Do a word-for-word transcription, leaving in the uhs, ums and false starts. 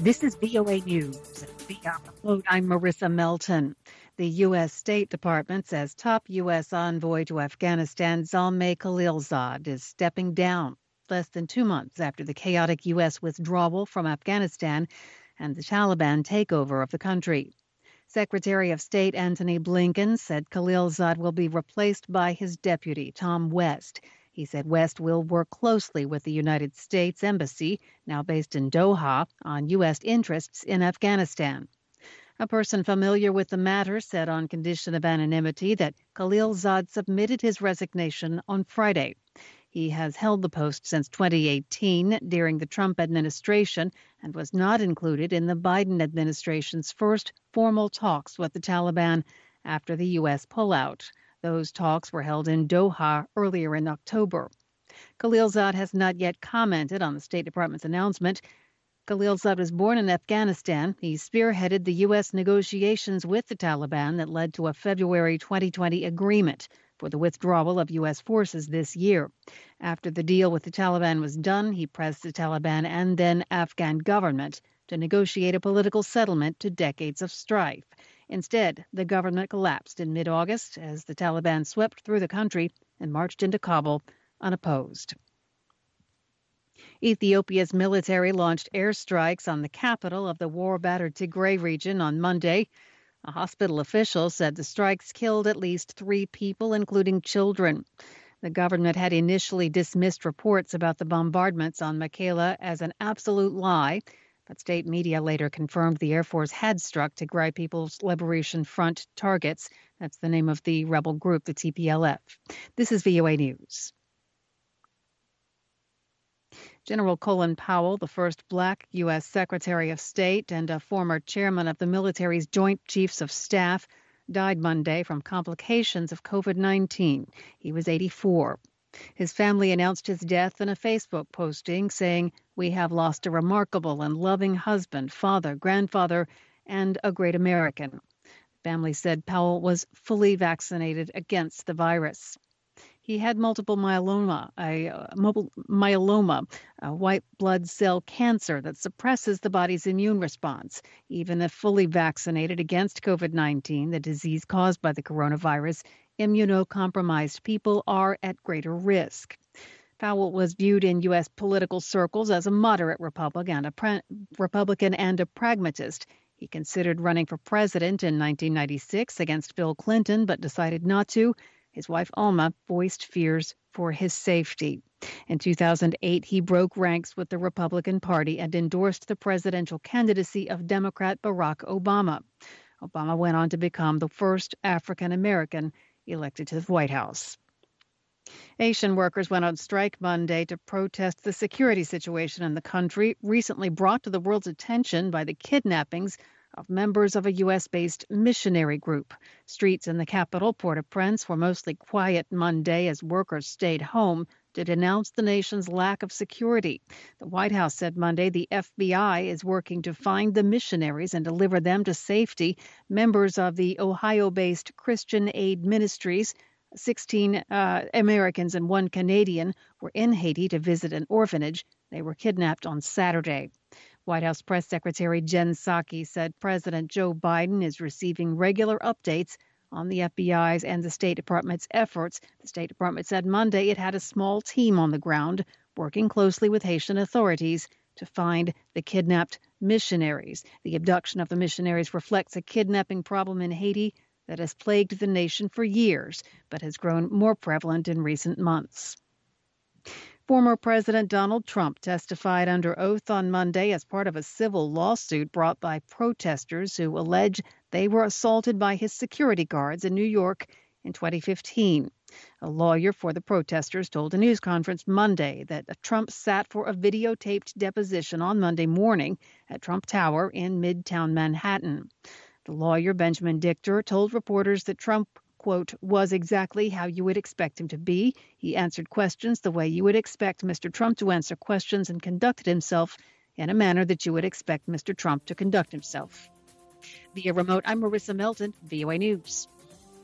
This is V O A News. I'm Marissa Melton. The U S. State Department says top U S envoy to Afghanistan Zalmay Khalilzad is stepping down less than two months after the chaotic U S withdrawal from Afghanistan and the Taliban takeover of the country. Secretary of State Antony Blinken said Khalilzad will be replaced by his deputy, Tom West. He said West will work closely with the United States Embassy, now based in Doha, on U S interests in Afghanistan. A person familiar with the matter said on condition of anonymity that Khalilzad submitted his resignation on Friday. He has held the post since twenty eighteen during the Trump administration and was not included in the Biden administration's first formal talks with the Taliban after the U S pullout. Those talks were held in Doha earlier in October. Khalilzad has not yet commented on the State Department's announcement. Khalilzad was born in Afghanistan. He spearheaded the U S negotiations with the Taliban that led to a February twenty twenty agreement for the withdrawal of U S forces this year. After the deal with the Taliban was done, he pressed the Taliban and then Afghan government to negotiate a political settlement to decades of strife. Instead, the government collapsed in mid-August as the Taliban swept through the country and marched into Kabul unopposed. Ethiopia's military launched airstrikes on the capital of the war-battered Tigray region on Monday. A hospital official said the strikes killed at least three people, including children. The government had initially dismissed reports about the bombardments on Mekelle as an absolute lie, but state media later confirmed the Air Force had struck Tigray People's Liberation Front targets. That's the name of the rebel group, the T P L F. This is V O A News. General Colin Powell, the first black U S. Secretary of State and a former chairman of the military's Joint Chiefs of Staff, died Monday from complications of COVID nineteen. He was eighty-four. His family announced his death in a Facebook posting saying, "We have lost a remarkable and loving husband, father, grandfather, and a great American." The family said Powell was fully vaccinated against the virus. He had multiple myeloma, a uh, mobile myeloma, a white blood cell cancer that suppresses the body's immune response. Even if fully vaccinated against COVID nineteen, the disease caused by the coronavirus, immunocompromised people are at greater risk. Powell was viewed in U S political circles as a moderate Republican and a, pra- Republican and a pragmatist. He considered running for president in nineteen ninety-six against Bill Clinton, but decided not to. His wife, Alma, voiced fears for his safety. In two thousand eight, he broke ranks with the Republican Party and endorsed the presidential candidacy of Democrat Barack Obama. Obama went on to become the first African American elected to the White House. Asian workers went on strike Monday to protest the security situation in the country, recently brought to the world's attention by the kidnappings of members of a U S-based missionary group. Streets in the capital, Port-au-Prince, were mostly quiet Monday as workers stayed home to denounce the nation's lack of security. The White House said Monday the F B I is working to find the missionaries and deliver them to safety. Members of the Ohio-based Christian Aid Ministries, sixteen uh, Americans and one Canadian, were in Haiti to visit an orphanage. They were kidnapped on Saturday. White House Press Secretary Jen Psaki said President Joe Biden is receiving regular updates on the F B I's and the State Department's efforts. The State Department said Monday it had a small team on the ground working closely with Haitian authorities to find the kidnapped missionaries. The abduction of the missionaries reflects a kidnapping problem in Haiti that has plagued the nation for years, but has grown more prevalent in recent months. Former President Donald Trump testified under oath on Monday as part of a civil lawsuit brought by protesters who allege they were assaulted by his security guards in New York in twenty fifteen. A lawyer for the protesters told a news conference Monday that Trump sat for a videotaped deposition on Monday morning at Trump Tower in Midtown Manhattan. The lawyer, Benjamin Dichter, told reporters that Trump, quote, was exactly how you would expect him to be. He answered questions the way you would expect Mister Trump to answer questions and conducted himself in a manner that you would expect Mister Trump to conduct himself. Via remote, I'm Marissa Melton, V O A News.